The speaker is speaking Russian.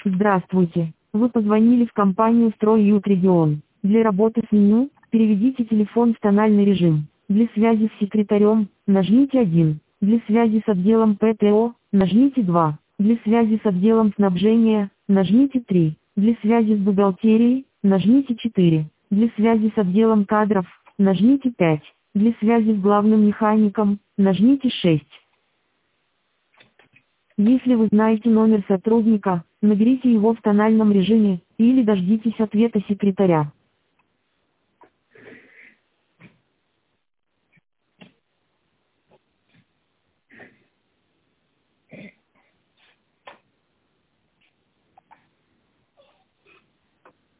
Здравствуйте. Вы позвонили в компанию «Стройют Регион». Для работы с меню переведите телефон в тональный режим. Для связи с секретарем нажмите 1. Для связи с отделом ПТО нажмите 2. Для связи с отделом снабжения нажмите 3. Для связи с бухгалтерией нажмите 4. Для связи с отделом кадров нажмите 5. Для связи с главным механиком нажмите 6. Если вы знаете номер сотрудника, наберите его в тональном режиме или дождитесь ответа секретаря.